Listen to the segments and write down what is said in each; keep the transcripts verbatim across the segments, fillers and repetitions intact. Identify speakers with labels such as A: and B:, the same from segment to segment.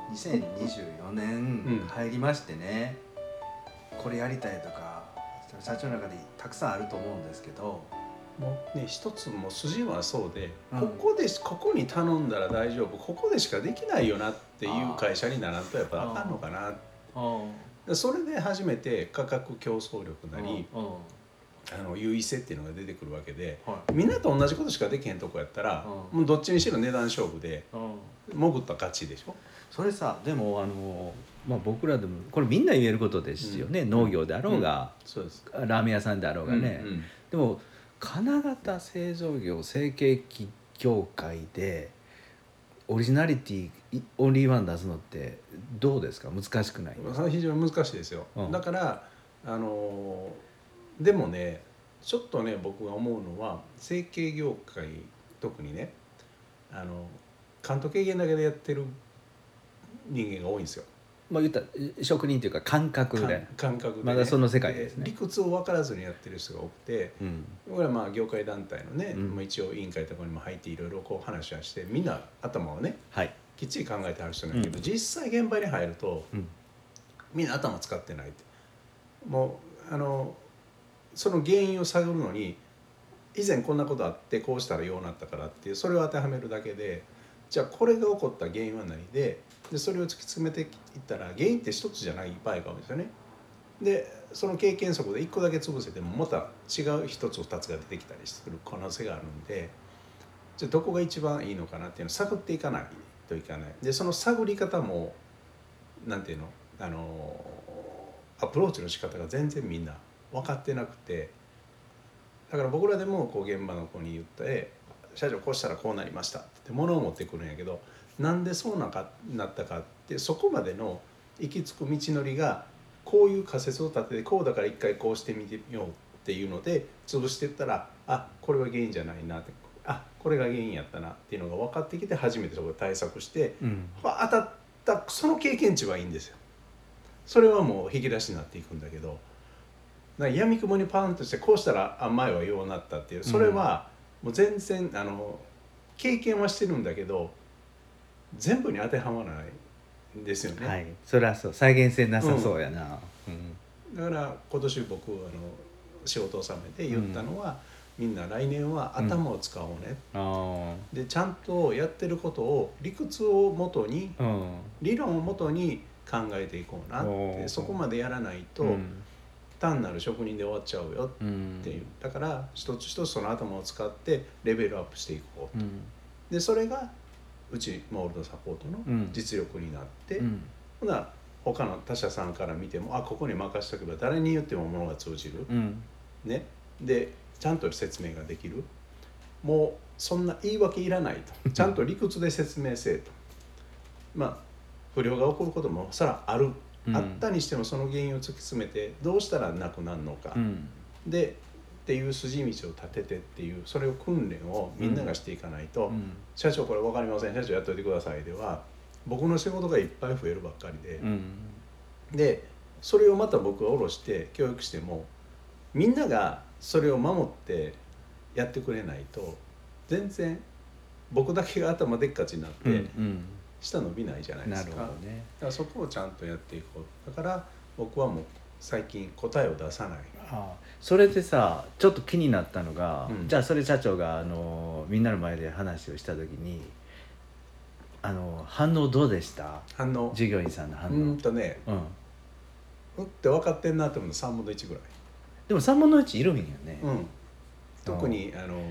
A: にせんにじゅうよねん入りましてね、うん、これやりたいとか社長の中でたくさんあると思うんですけど、
B: もうね、一つも筋はそうで、うん、ここでここに頼んだら大丈夫、ここでしかできないよなっていう会社にならんとやっぱあかんのかな。それで初めて価格競争力なり、あの優位性っていうのが出てくるわけで、はい、みんなと同じことしかできへんとこやったら、もうどっちにしろ値段勝負で潜った勝ちでしょ。
A: それさ、でもあの、まあ、僕らでもこれみんな言えることですよね、うん、農業であろうが、うん、そうです、ラーメン屋さんであろうがね、うんうん、でも金型製造業成形機業界でオリジナリティオンリーワン出すのってどうですか？難しくないですか？
B: 非常に難しいですよ、うん、だからあのでもね、ちょっとね僕が思うのは成形業界特にね、あの関東経験だけでやってる人間が多いんですよ。
A: まあ、言ったら職人というか感覚で
B: 感覚で、ね、
A: まだその世界ですね。
B: 理屈を分からずにやってる人が多くて、うん、これはまあ業界団体のね、うん、一応委員会とかにも入っていろいろこう話はしてみんな頭をね、はい、きっちり考えてある人なんだけど、うん、実際現場に入ると、うん、みんな頭使ってないって、もうあのその原因を探るのに以前こんなことあってこうしたらようなったからっていうそれを当てはめるだけで、じゃあこれが起こった原因は何で、でそれを突き詰めていったら原因って一つじゃない場合が多いんですよね。でその経験則でいっこだけ潰せてもまた違う一つ二つが出てきたりする可能性があるんで、じゃあどこが一番いいのかなっていうのを探っていかないといけない。でその探り方もなんていうの、あのアプローチの仕方が全然みんな分かってなくて、だから僕らでもこう現場の子に言って「社長こうしたらこうなりました」って物を持ってくるんやけど、なんでそうなかなったかって、そこまでの行き着く道のりがこういう仮説を立ててこうだから一回こうしてみてみようっていうので潰していったら、あこれは原因じゃないなって、あこれが原因やったなっていうのが分かってきて初めてそこで対策して、うん、当たったその経験値はいいんですよ。それはもう引き出しになっていくんだけど、やみくもにパンとしてこうしたらあ前はようなったっていう、それはもう全然あの経験はしてるんだけど全部に当てはまらないんですよね。
A: はい、それはそう、再現性なさそうやな、
B: うんうん、だから今年僕あの仕事を収めて言ったのは、うん、みんな来年は頭を使おうね、うん、でちゃんとやってることを理屈をもとに、うん、理論をもとに考えていこうなって、そこまでやらないと、うん、単なる職人で終わっちゃうよっていう、だから一つ一つその頭を使ってレベルアップしていこうと、うん、でそれがうちモールドサポートの実力になって、うん、ほな他の他社さんから見てもあここに任せておけば誰に言ってもものが通じる、うん、ね、でちゃんと説明ができる、もうそんな言い訳いらないと、ちゃんと理屈で説明せえとまあ不良が起こることもそらある、うん、あったにしてもその原因を突き詰めてどうしたらなくなるのか、うん、でっていう筋道を立ててっていう、それを訓練をみんながしていかないと、うん、社長これ分かりません、社長やっといてくださいでは僕の仕事がいっぱい増えるばっかりで、うん、でそれをまた僕が下ろして教育してもみんながそれを守ってやってくれないと全然僕だけが頭でっかちになって、うんうん下伸びないじゃないですか。なるほどね。だからそこをちゃんとやっていこう。だから僕はもう最近答えを出さない。
A: ああそれでさちょっと気になったのが、うん、じゃあそれ社長があのみんなの前で話をした時にあの反応どうでした？
B: 反応
A: 従業員さんの反応。
B: うんとね、うん、うんって分かってんなと思うのさんぶんのいちぐらい。
A: でもさんぶんのいちいるんやね。
B: うん、特にあの、うん、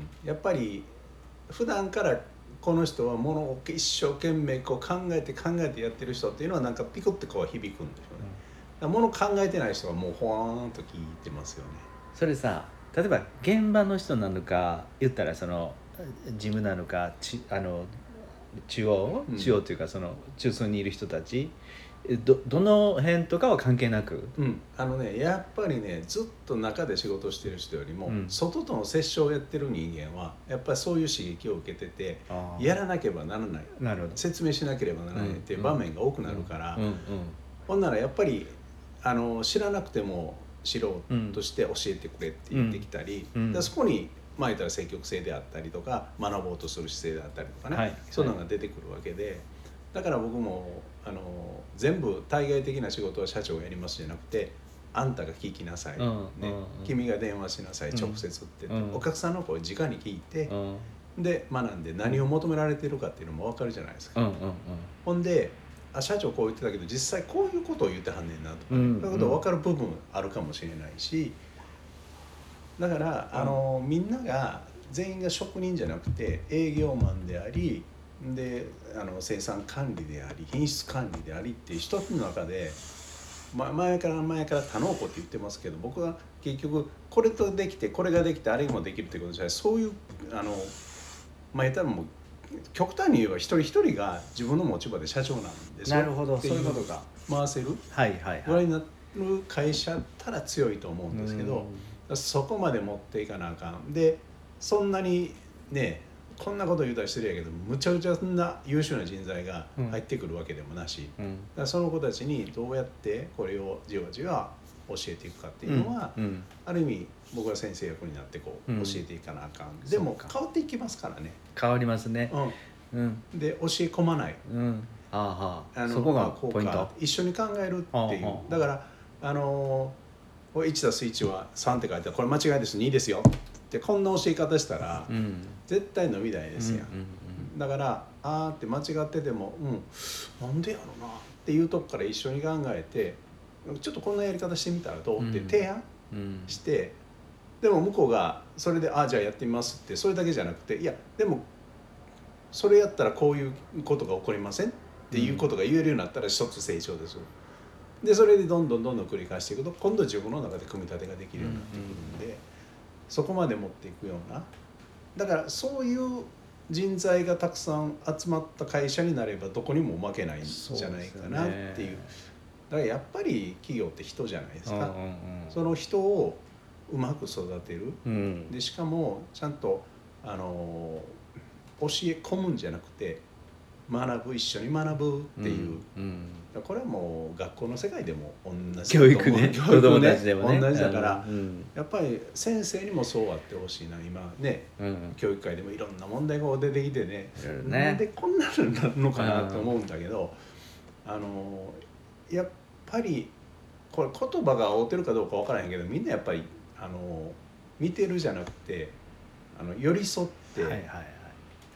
B: やっぱり普段からこの人はものを一生懸命こう考えて考えてやってる人っていうのはなんかピクってこう響くんでしょうね。だからもの考えてない人はもうほわーんと聞いてますよね。
A: それさ例えば現場の人なのか言ったらその事務なのかちあの中央、うん、中央というかその中枢にいる人たちど, どの辺とかは関係なく、
B: うん、あのねやっぱりねずっと中で仕事してる人よりも、うん、外との接触をやってる人間はやっぱりそういう刺激を受けててやらなければならない、なるほど説明しなければならないっていう場面が多くなるから、うんうんうん、ほんならやっぱりあの知らなくても知ろうとして教えてくれって言ってきたり、うんうん、だそこにまあ言ったら積極性であったりとか学ぼうとする姿勢であったりとかね、はい、そういうのが出てくるわけで、だから僕もあの全部対外的な仕事は社長がやりますじゃなくて、あんたが聞きなさい、うんねうん、君が電話しなさい、うん、直接って、うん、お客さんの声を直に聞いて、うん、で学んで何を求められているかっていうのも分かるじゃないですか、うんうんうん、ほんであ社長こう言ってたけど実際こういうことを言ってはんねんなとか、ね、うんうん、そういうこと分かる部分あるかもしれないし、だから、うん、あのみんなが全員が職人じゃなくて営業マンでありであの生産管理であり品質管理でありっていう一つの中で、ま、前から前から多能工って言ってますけど、僕は結局これとできてこれができてあれもできるってことじゃない、そういうあのまあ言ったらもう極端に言えば一人一人が自分の持ち場で社長なんですよ。
A: なるほど、そういうことか。
B: 回せる
A: はいはいはい。
B: ぐらいになる会社だったら強いと思うんですけど、そこまで持っていかなあかん。でそんなにねこんなこと言うたら失礼やけどむちゃくちゃな優秀な人材が入ってくるわけでもなし、うん、だからその子たちにどうやってこれをじわじわ教えていくかっていうのは、うんうん、ある意味僕は先生役になってこう教えていかなあかん、うん、でも変わっていきますからね。
A: 変わりますね、
B: うんうん、で教え込まない、うん、
A: あああのそこがポイント。
B: 一緒に考えるっていう。だからあのー、いちたすいちはさんって書いてある、これ間違いですにですよってこんな教え方したら、うん、絶対伸びないですやん、うんうんうん、だからあーって間違ってても、うん、なんでやろなっていうとこから一緒に考えてちょっとこんなやり方してみたらどうって提案して、うん、でも向こうがそれであじゃあやってみますってそれだけじゃなくて、いやでもそれやったらこういうことが起こりませんっていうことが言えるようになったら一つ成長です。でそれでどんどんどんどん繰り返していくと今度自分の中で組み立てができるようになってくるんで、うんうん、そこまで持っていくような、だからそういう人材がたくさん集まった会社になればどこにも負けないんじゃないかなっていう。だからやっぱり企業って人じゃないですか、うんうんうん、その人をうまく育てる、うん、でしかもちゃんとあの教え込むんじゃなくて学ぶ、一緒に学ぶっていう、うんうん、これはもう学校の世界でも同じ
A: 教育ね、
B: 教育ね同じだから、うん、やっぱり先生にもそうあってほしいな。今ね、うん、教育界でもいろんな問題が出てきて ね, ねなんでこんなのになるのかなと思うんだけど、うん、あのやっぱりこれ言葉が合うてるかどうか分からへんけど、みんなやっぱりあの見てるじゃなくてあの寄り添って、はいはいはい、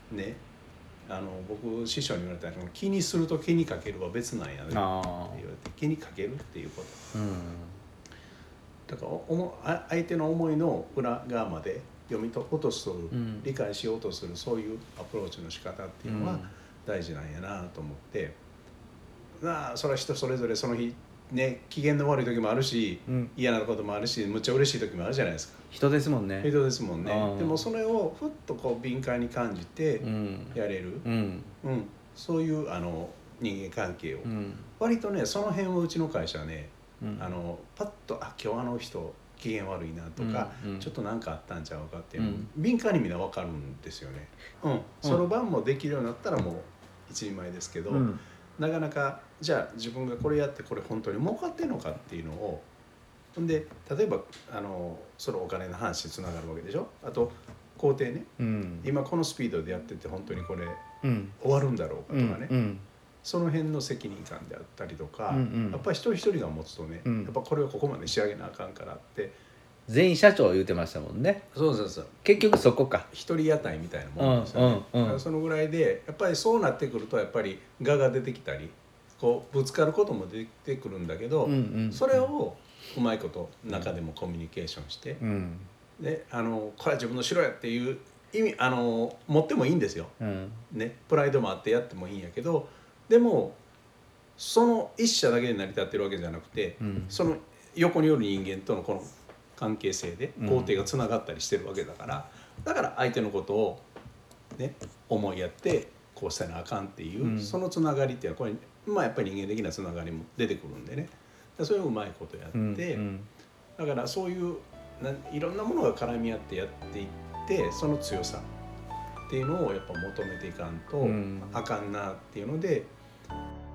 B: ね、あの僕師匠に言われたのは気にすると気にかけるは別なんやねって言われて、気にかけるっていうこと、うん、だからおも相手の思いの裏側まで読み解こうとする、うん、理解しようとするそういうアプローチの仕方っていうのは大事なんやなと思って、まあそれは人それぞれその日ね、機嫌の悪い時もあるし、うん、嫌なこともあるし、むっちゃ嬉しい時もあるじゃないですか。
A: 人ですもんね。
B: 人ですもんね。でもそれをふっとこう敏感に感じてやれる、うんうん、そういうあの人間関係を、うん、割とねその辺をうちの会社はね、うん、あのパッとあ今日あの人機嫌悪いなとか、うんうん、ちょっと何かあったんちゃうかっていうの、うん、敏感にみんな分かるんですよね。うん、その晩もできるようになったらもう一人前ですけど、うん、なかなかじゃあ自分がこれやってこれ本当に儲かってんのかっていうのを、ほんで例えばあのそのお金の話につながるわけでしょ。あと工程ね、うん、今このスピードでやってて本当にこれ、うん、終わるんだろうかとかね、うんうん、その辺の責任感であったりとか、うんうん、やっぱり一人一人が持つとね、うん、やっぱこれをここまで仕上げなあかんからって
A: 全員社長言うてましたもんね。
B: そうそうそう、
A: 結局そこか
B: 一人屋台みたいなもんですよね、うんうんうん、そのぐらいでやっぱりそうなってくるとやっぱり我が出てきたりこうぶつかることも出てくるんだけど、うんうんうん、それをうまいこと中でもコミュニケーションして、うん、であのこれは自分の城やっていう意味あの持ってもいいんですよ、うんね、プライドもあってやってもいいんやけど、でもその一社だけで成り立ってるわけじゃなくて、うん、その横におる人間とのこの関係性で工程がつながったりしてるわけだから、うん、だから相手のことを、ね、思いやってこうせなあかんっていう、うん、そのつながりっていうのはこれ、まあ、やっぱり人間的なつながりも出てくるんでね、それをうまいことやって、うんうん、だからそういうないろんなものが絡み合ってやっていってその強さっていうのをやっぱ求めていかんとあかんなっていうので、